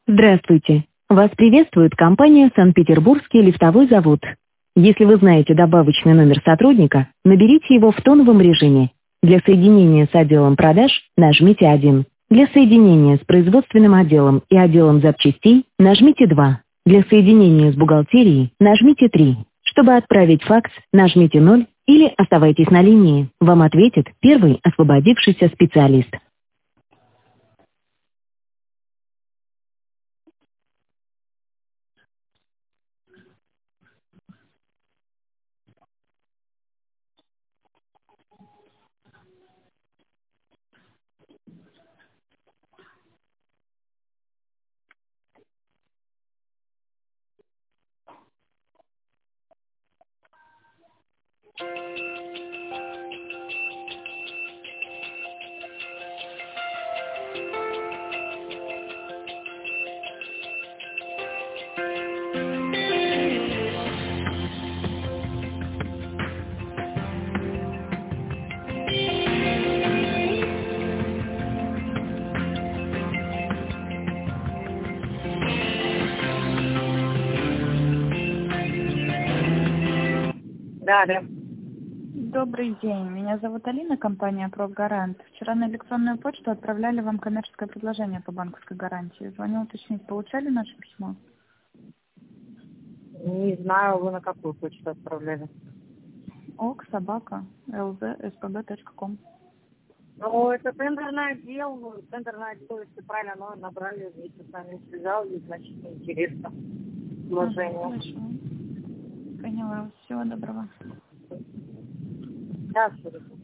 Здравствуйте! Вас приветствует компания «Санкт-Петербургский лифтовой завод». Если вы знаете добавочный номер сотрудника, наберите его в тоновом режиме. Для соединения с отделом продаж нажмите 1. Для соединения с производственным отделом и отделом запчастей нажмите 2. Для соединения с бухгалтерией нажмите 3. Чтобы отправить факс, нажмите 0 или оставайтесь на линии. Вам ответит первый освободившийся специалист. Да, да. Добрый день. Меня зовут Алина, компания «Профгарант». Вчера на электронную почту отправляли вам коммерческое предложение по банковской гарантии. Звоню уточнить, получали наше письмо? Не знаю, вы на какую почту отправляли. ок@lzspb.com. Ну, это тендерный отдел, если правильно номер набрали, если с нами связались, значит, интересно вложение. Хорошо. Поняла. Всего доброго. Да, все.